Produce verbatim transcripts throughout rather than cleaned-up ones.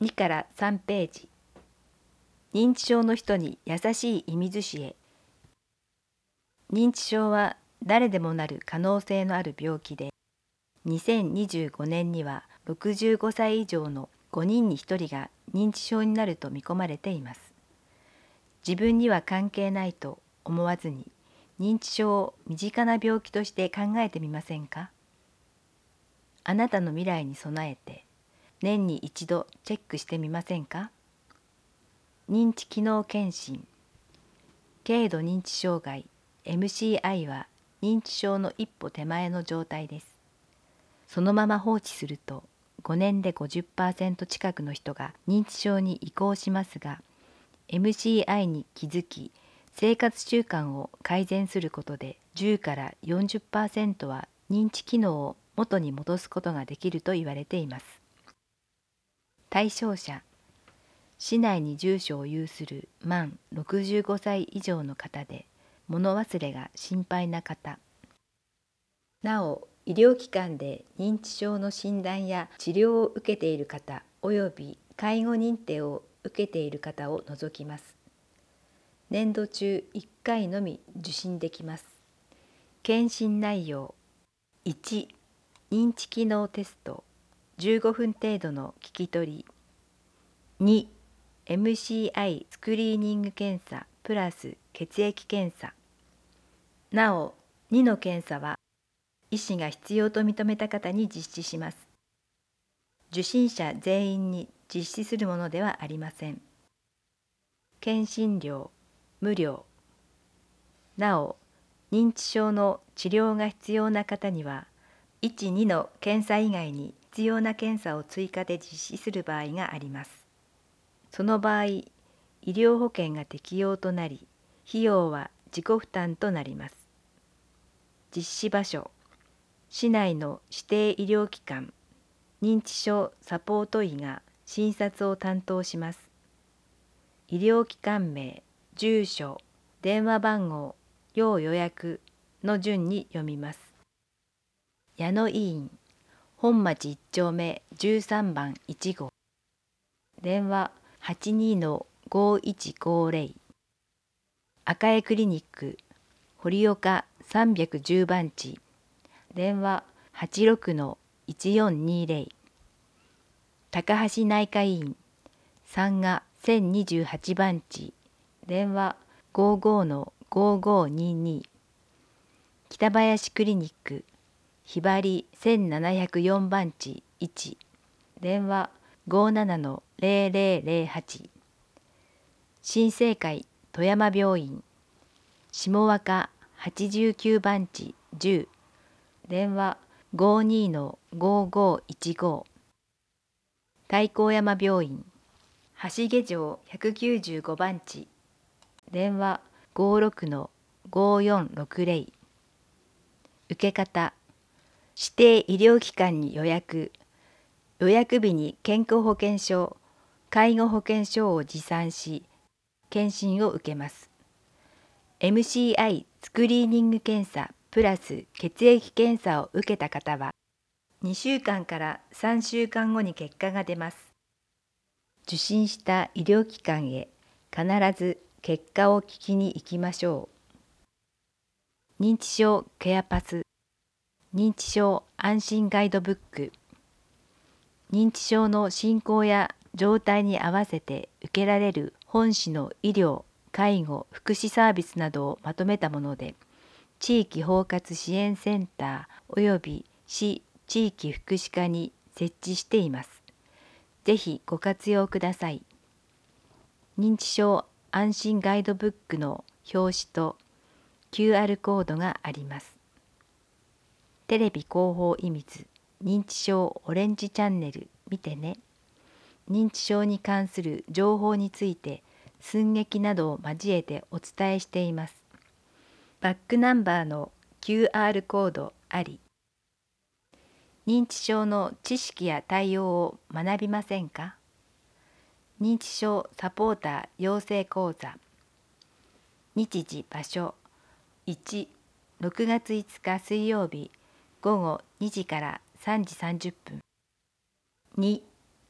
にからさんページ。認知症の人に優しい意味寿司へ。認知症は誰でもなる可能性のある病気で、にせんにじゅうごねんにはろくじゅうごさい以上のごにんにひとりが認知症になると見込まれています。自分には関係ないと思わずに、認知症を身近な病気として考えてみませんか？あなたの未来に備えて、年に一度チェックしてみませんか？認知機能検診。軽度認知障害 エムシーアイ は認知症の一歩手前の状態です。そのまま放置するとごねんで ごじゅっパーセント 近くの人が認知症に移行しますが、 エムシーアイ に気づき生活習慣を改善することでじゅうからよんじゅっパーセントは認知機能を元に戻すことができると言われています。対象者、市内に住所を有する満ろくじゅうごさい以上の方で、物忘れが心配な方。なお、医療機関で認知症の診断や治療を受けている方および介護認定を受けている方を除きます。年度中いっかいのみ受診できます。検診内容。いち、認知機能テスト、じゅうごふん程度の聞き取り。に、エムシーアイ スクリーニング検査プラス血液検査。なお、にの検査は医師が必要と認めた方に実施します。受診者全員に実施するものではありません。検診料無料。なお、認知症の治療が必要な方には、いち、にの検査以外に必要な検査を追加で実施する場合があります。その場合、医療保険が適用となり、費用は自己負担となります。実施場所、市内の指定医療機関、認知症サポート医が診察を担当します。医療機関名、住所、電話番号、要予約の順に読みます。矢野医院、本町いち丁目じゅうさんばんいち号。電話 はちにーごいちごぜろ。赤江クリニック、堀岡さんびゃくじゅう番地。電話 はちろくのいちよんにぜろ。高橋内科医院、三賀せんにじゅうはち番地。電話 ごじゅうごのごごにに。北林クリニック、ひばりせんななひゃくよん番地いち。電話 ごじゅうななのぜろぜろぜろはち。新生会富山病院、下若はちじゅうきゅう番地じゅう。電話 ごじゅうにのごごいちご。太閤山病院、橋下城ひゃくきゅうじゅうご番地。電話 ごじゅうろくのごよんろくぜろ。受け方、指定医療機関に予約、予約日に健康保険証、介護保険証を持参し、検診を受けます。エムシーアイ スクリーニング検査プラス血液検査を受けた方は、にしゅうかんからさんしゅうかんごに結果が出ます。受診した医療機関へ必ず結果を聞きに行きましょう。認知症ケアパス、認知症安心ガイドブック、認知症の進行や状態に合わせて受けられる本市の医療、介護、福祉サービスなどをまとめたもので、地域包括支援センターおよび市地域福祉課に設置しています。ぜひご活用ください。認知症安心ガイドブックの表紙と キューアール コードがあります。テレビ広報秘密認知症オレンジチャンネル見てね。認知症に関する情報について寸劇などを交えてお伝えしています。バックナンバーの キューアール コードあり。認知症の知識や対応を学びませんか？認知症サポーター養成講座。日時場所いち、ろくがついつか水曜日ごごにじからさんじさんじゅっぷん。に、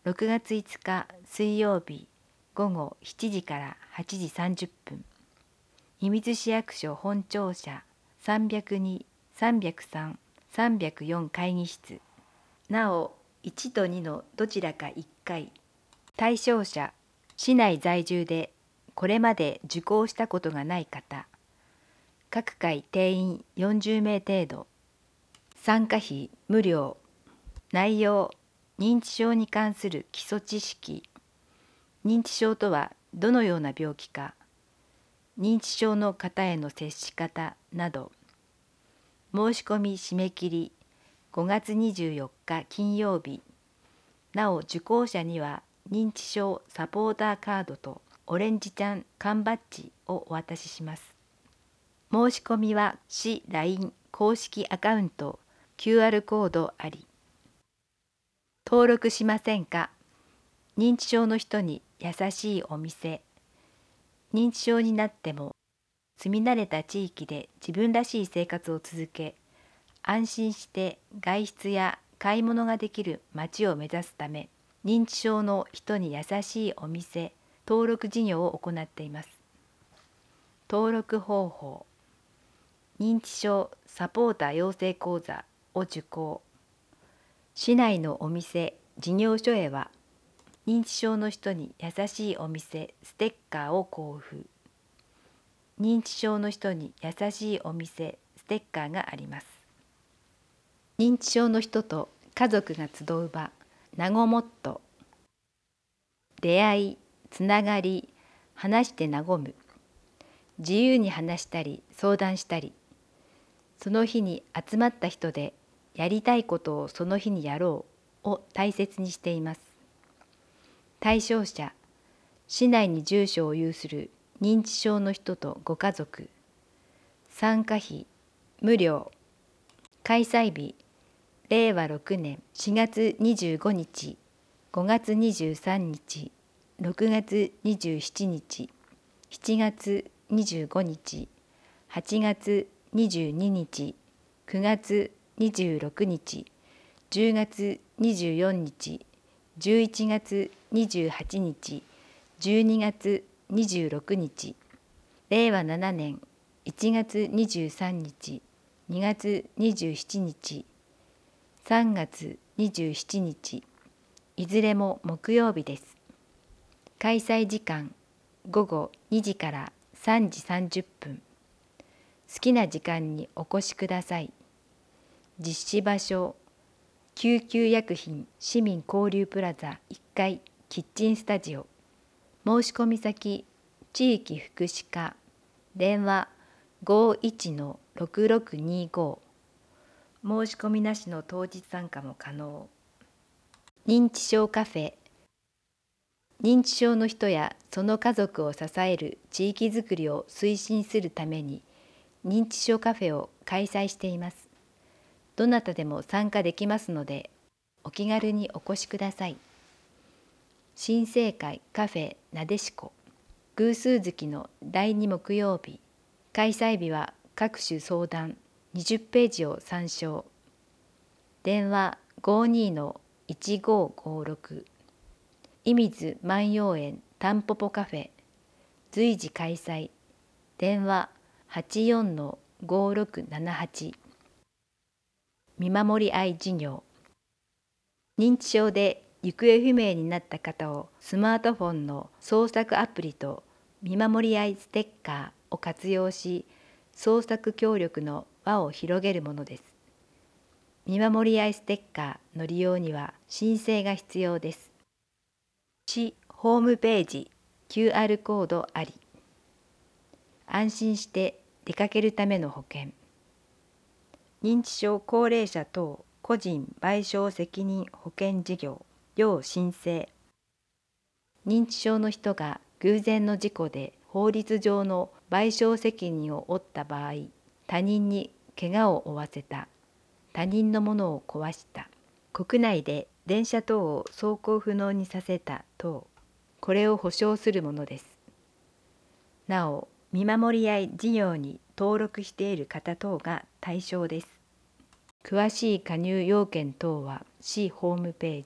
ろくがついつか水曜日ごごしちじからはちじさんじゅっぷん、射水市役所本庁舎さんびゃくに、さんびゃくさん、さんびゃくよん会議室。なおいちとにのどちらかいっかい。対象者、市内在住でこれまで受講したことがない方。各回定員よんじゅうめい程度。参加費無料。内容、認知症に関する基礎知識。認知症とはどのような病気か。認知症の方への接し方など。申し込み締め切りごがつにじゅうよっか金曜日。なお受講者には認知症サポーターカードとオレンジちゃん缶バッジをお渡しします。申し込みは市 ライン 公式アカウント キューアール コードあり。登録しませんか？認知症の人に優しいお店。認知症になっても住み慣れた地域で自分らしい生活を続け、安心して外出や買い物ができる街を目指すため、認知症の人に優しいお店登録事業を行っています。登録方法、認知症サポーター養成講座を受講。市内のお店事業所へは認知症の人に優しいお店ステッカーを交付。認知症の人に優しいお店ステッカーがあります。認知症の人と家族が集う場、なごもっと。出会い、つながり、話して和む。自由に話したり相談したり、その日に集まった人でやりたいことをその日にやろうを大切にしています。対象者、市内に住所を有する認知症の人とご家族。参加費無料。開催日、れいわろくねんしがつにじゅうごにち、ごがつにじゅうさんにち、ろくがつにじゅうしちにち、しちがつにじゅうごにち、はちがつにじゅうににち、くがつにじゅうろくにち、じゅうがつにじゅうよっか、じゅういちがつにじゅうはちにち、じゅうにがつにじゅうろくにち、れいわななねんいちがつにじゅうさんにち、にがつにじゅうしちにち、さんがつにじゅうしちにち、いずれも木曜日です。開催時間、ごごにじからさんじさんじゅっぷん。好きな時間にお越しください。実施場所、救急薬品市民交流プラザいっかいキッチンスタジオ。申し込み先、地域福祉課、電話ごいちのろくろくにご。申し込みなしの当日参加も可能。認知症カフェ。認知症の人やその家族を支える地域づくりを推進するために認知症カフェを開催しています。どなたでも参加できますのでお気軽にお越しください。新生会カフェなでしこ。偶数月のだいに木曜日。開催日は各種相談にじゅっページを参照。電話ごにのいちごごろく。射水万葉園たんぽぽカフェ。随時開催。電話はちよんのごろくななはち。見守り合い事業。認知症で行方不明になった方をスマートフォンの捜索アプリと見守り合いステッカーを活用し、捜索協力の輪を広げるものです。見守り合いステッカーの利用には申請が必要です。市ホームページ キューアール コードあり。安心して出かけるための保険。認知症高齢者等個人賠償責任保険事業要申請。認知症の人が偶然の事故で法律上の賠償責任を負った場合、他人に怪我を負わせた、他人のものを壊した、国内で電車等を走行不能にさせた等、これを保証するものです。なお、見守り合い事業に登録している方等が対象です。詳しい加入要件等は市ホームページ。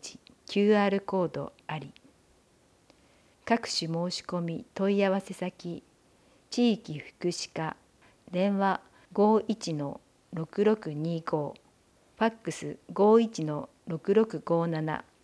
キューアール コードあり。各種申し込み問い合わせ先、地域福祉課、電話 ごーいちのろくろくにーご、ファックス ごーいちのろくろくごーなな